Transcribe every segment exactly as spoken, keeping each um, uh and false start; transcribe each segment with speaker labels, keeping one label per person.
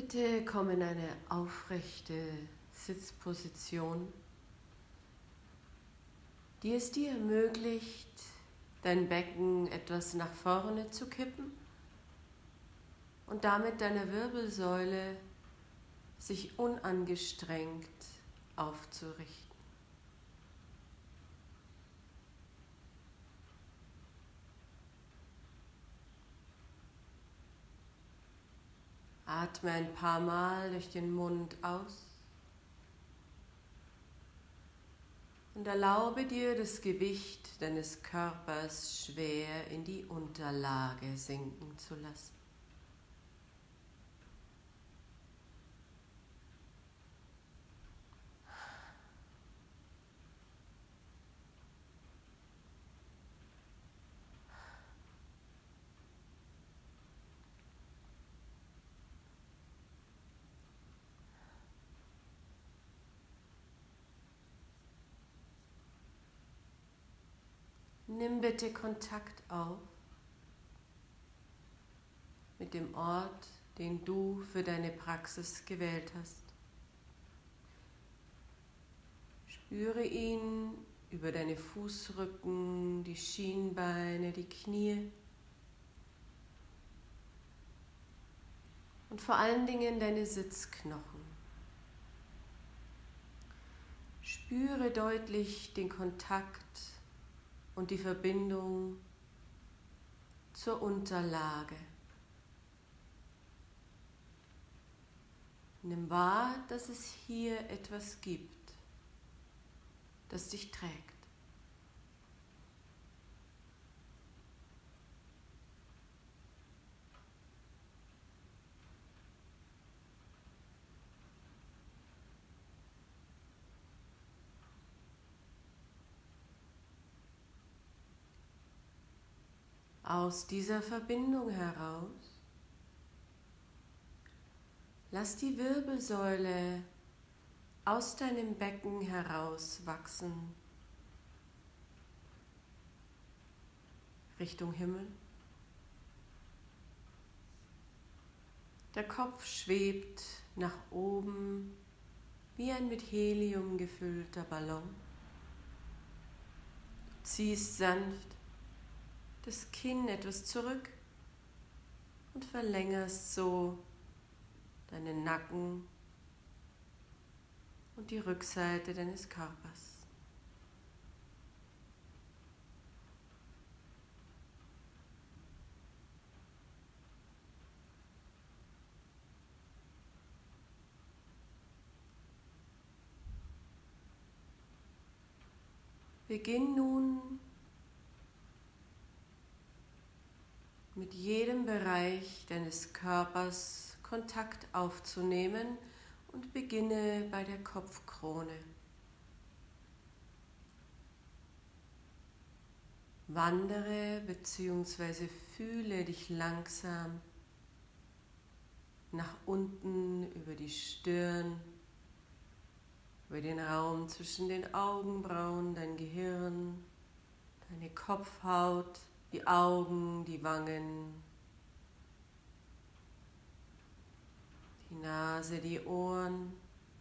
Speaker 1: Bitte komm in eine aufrechte Sitzposition, die es dir ermöglicht, dein Becken etwas nach vorne zu kippen und damit deiner Wirbelsäule sich unangestrengt aufzurichten. Atme ein paar Mal durch den Mund aus und erlaube dir, das Gewicht deines Körpers schwer in die Unterlage sinken zu lassen. Nimm bitte Kontakt auf mit dem Ort, den du für deine Praxis gewählt hast. Spüre ihn über deine Fußrücken, die Schienbeine, die Knie und vor allen Dingen deine Sitzknochen. Spüre deutlich den Kontakt und die Verbindung zur Unterlage. Nimm wahr, dass es hier etwas gibt, das dich trägt. Aus dieser Verbindung heraus lass die Wirbelsäule aus deinem Becken heraus wachsen, Richtung Himmel. Der Kopf schwebt nach oben wie ein mit Helium gefüllter Ballon. Du ziehst sanft das Kinn etwas zurück und verlängerst so deinen Nacken und die Rückseite deines Körpers. Beginn nun mit jedem Bereich deines Körpers Kontakt aufzunehmen und beginne bei der Kopfkrone. Wandere bzw. fühle dich langsam nach unten über die Stirn, über den Raum zwischen den Augenbrauen, dein Gehirn, deine Kopfhaut, die Augen, die Wangen, die Nase, die Ohren.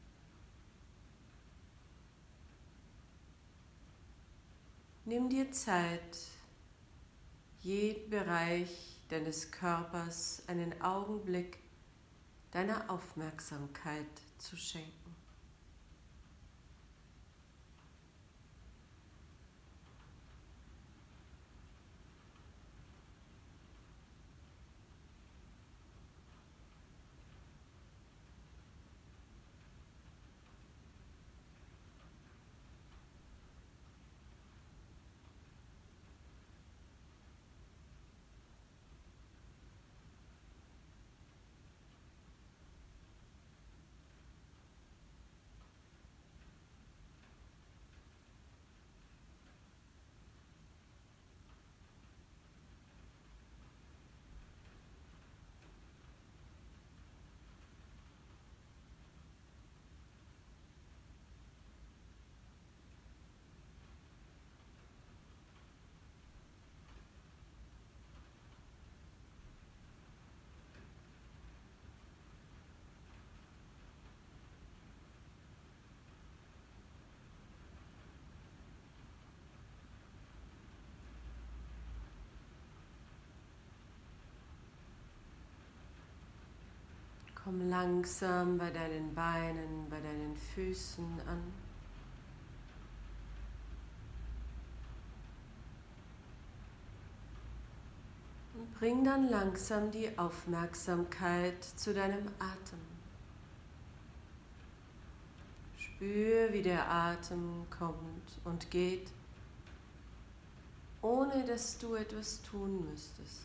Speaker 1: Nimm dir Zeit, jedem Bereich deines Körpers einen Augenblick deiner Aufmerksamkeit zu schenken. Komm langsam bei deinen Beinen, bei deinen Füßen an. Und bring dann langsam die Aufmerksamkeit zu deinem Atem. Spür, wie der Atem kommt und geht, ohne dass du etwas tun müsstest.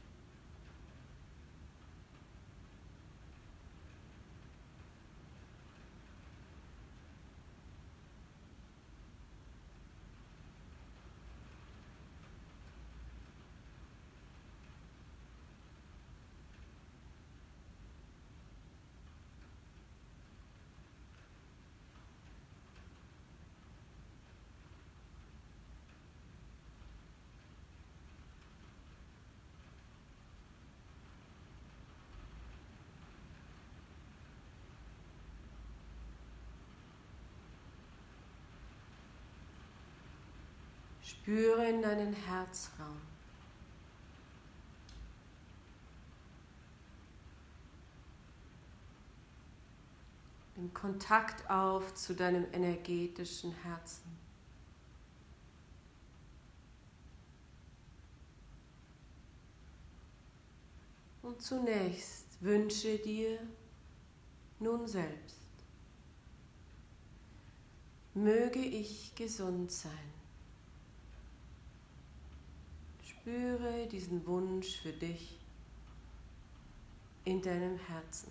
Speaker 1: Spüre in deinen Herzraum. Nimm Kontakt auf zu deinem energetischen Herzen. Und zunächst wünsche dir nun selbst, möge ich gesund sein. Spüre diesen Wunsch für dich in deinem Herzen.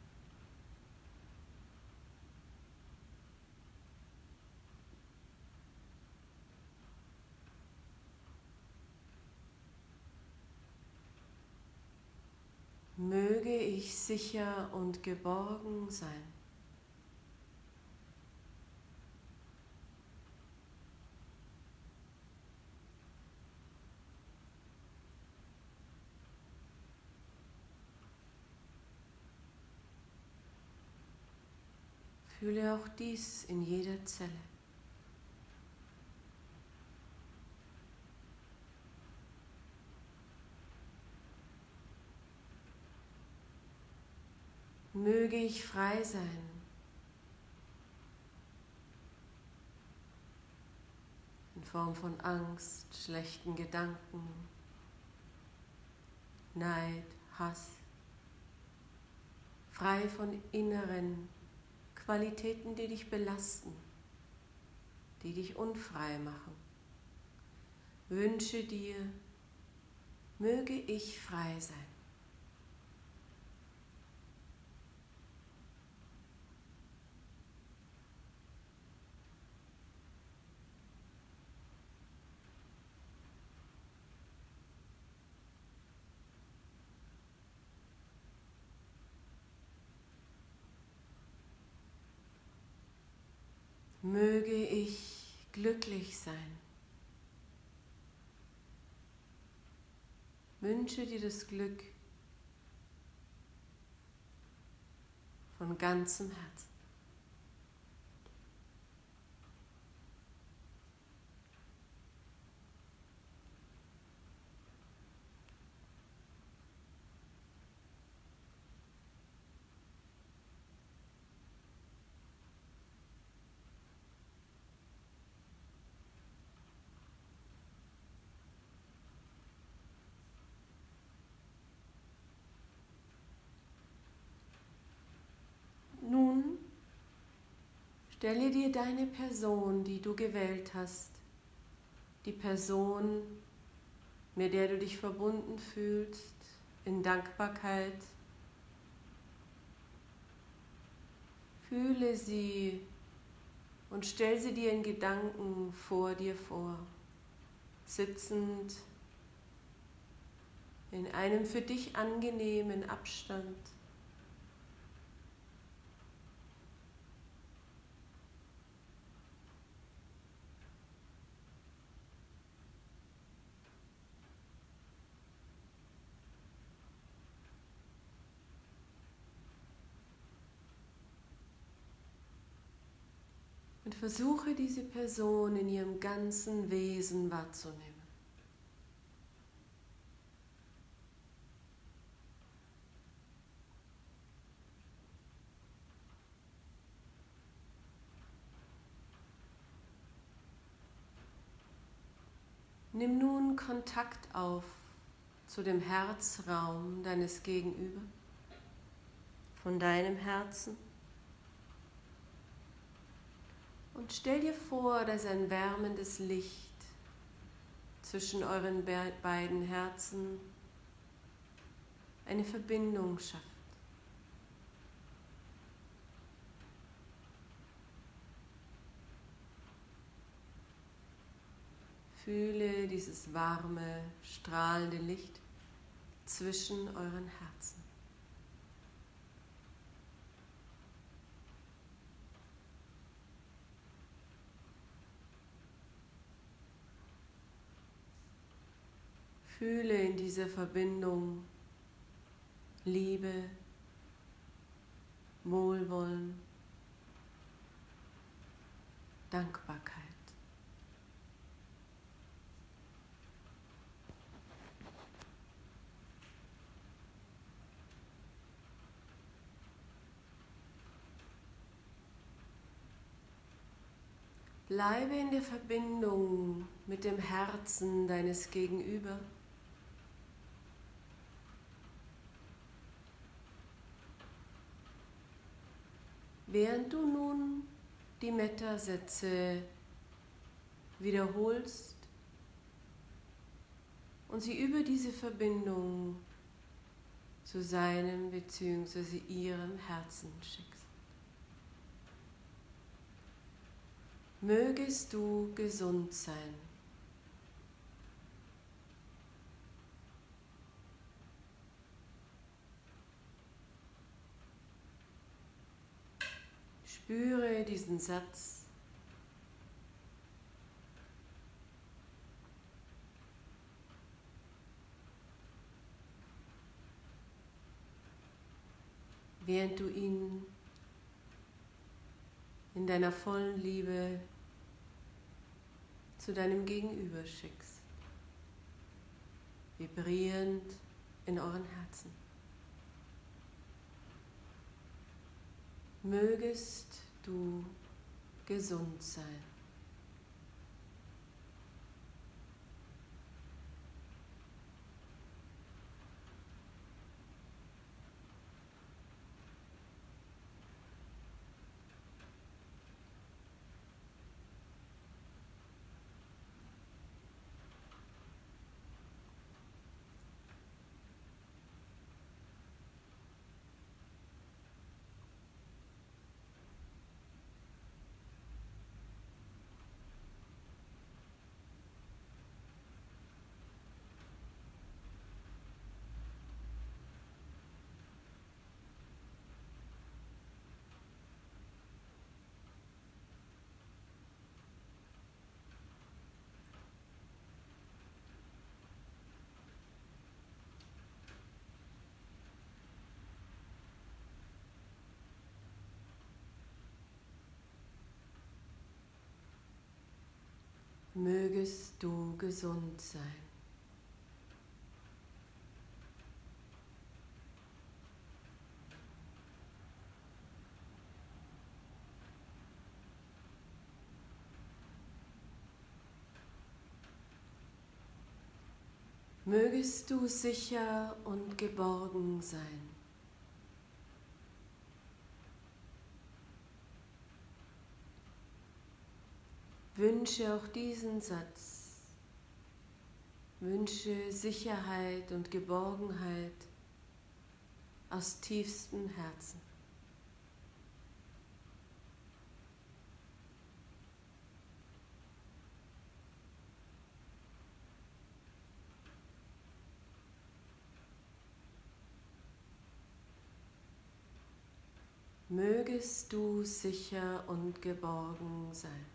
Speaker 1: Möge ich sicher und geborgen sein. Fühle auch dies in jeder Zelle. Möge ich frei sein in Form von Angst, schlechten Gedanken, Neid, Hass, frei von inneren Qualitäten, die dich belasten, die dich unfrei machen. Wünsche dir, möge ich frei sein. Möge ich glücklich sein. Wünsche dir das Glück von ganzem Herzen. Nun stelle dir deine Person, die du gewählt hast, die Person, mit der du dich verbunden fühlst, in Dankbarkeit. Fühle sie und stell sie dir in Gedanken vor dir vor, sitzend in einem für dich angenehmen Abstand. Und versuche diese Person in ihrem ganzen Wesen wahrzunehmen. Nimm nun Kontakt auf zu dem Herzraum deines Gegenüber, von deinem Herzen. Und stell dir vor, dass ein wärmendes Licht zwischen euren be- beiden Herzen eine Verbindung schafft. Fühle dieses warme, strahlende Licht zwischen euren Herzen. Fühle in dieser Verbindung Liebe, Wohlwollen, Dankbarkeit. Bleibe in der Verbindung mit dem Herzen deines Gegenüber. Während du nun die Metta-Sätze wiederholst und sie über diese Verbindung zu seinem bzw. ihrem Herzen schickst. Mögest du gesund sein. Spüre diesen Satz. Während du ihn in deiner vollen Liebe zu deinem Gegenüber schickst, vibrierend in euren Herzen. Mögest du gesund sein. Mögest du gesund sein. Mögest du sicher und geborgen sein. Wünsche auch diesen Satz. Wünsche Sicherheit und Geborgenheit aus tiefstem Herzen. Mögest du sicher und geborgen sein.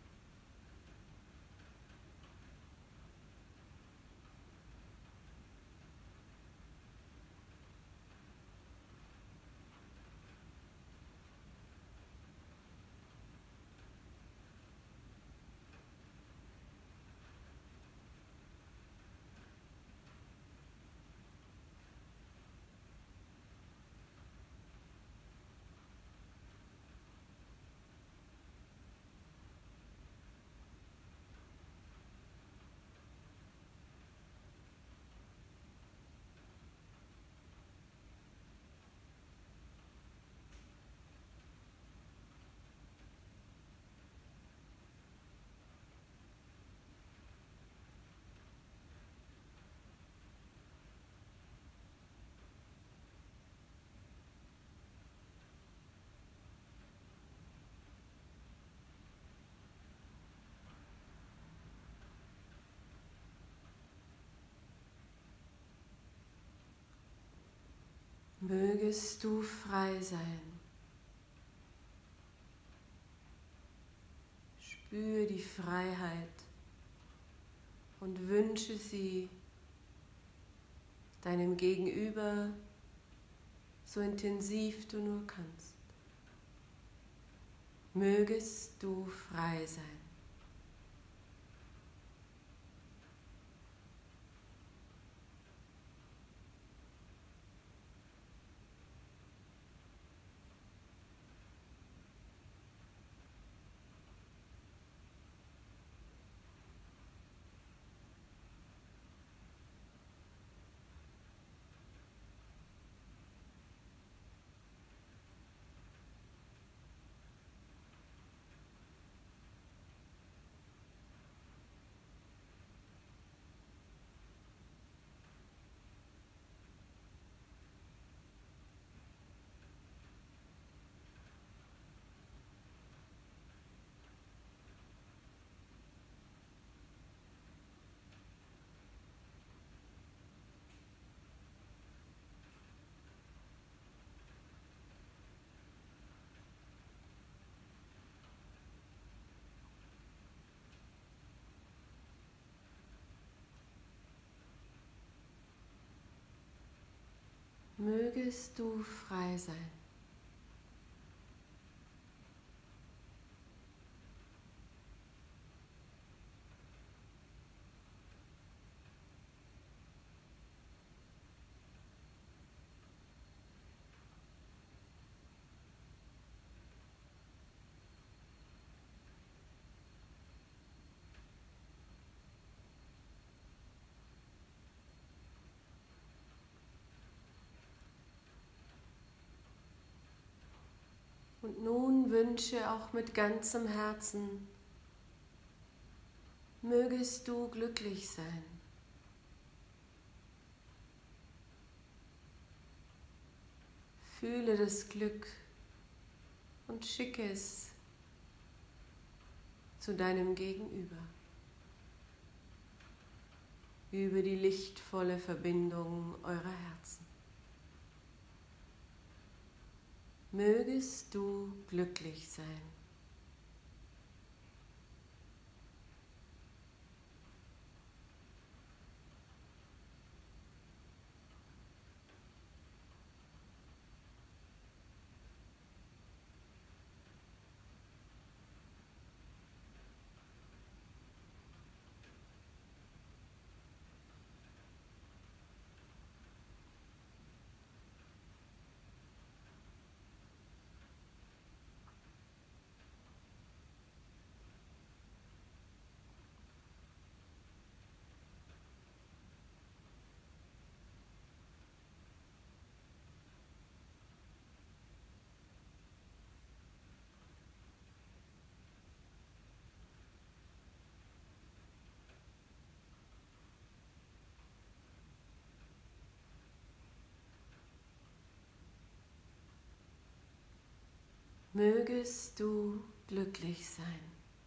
Speaker 1: Mögest du frei sein. Spür die Freiheit und wünsche sie deinem Gegenüber so intensiv du nur kannst. Mögest du frei sein. Mögest du frei sein. Und nun wünsche auch mit ganzem Herzen, mögest du glücklich sein. Fühle das Glück und schicke es zu deinem Gegenüber über die lichtvolle Verbindung eurer Herzen. Mögest du glücklich sein. Mögest du glücklich sein.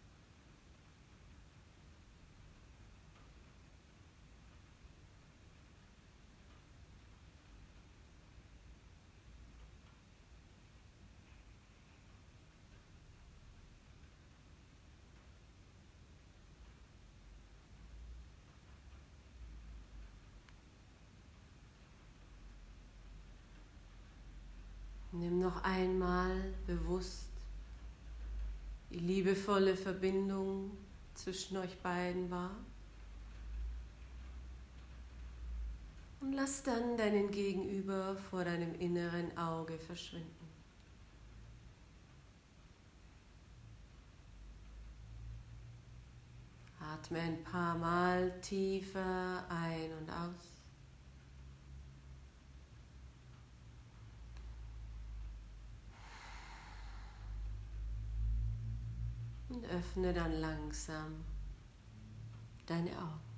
Speaker 1: Nimm noch einmal bewusst die liebevolle Verbindung zwischen euch beiden wahr und lass dann deinen Gegenüber vor deinem inneren Auge verschwinden. Atme ein paar Mal tiefer ein und aus. Und öffne dann langsam deine Augen.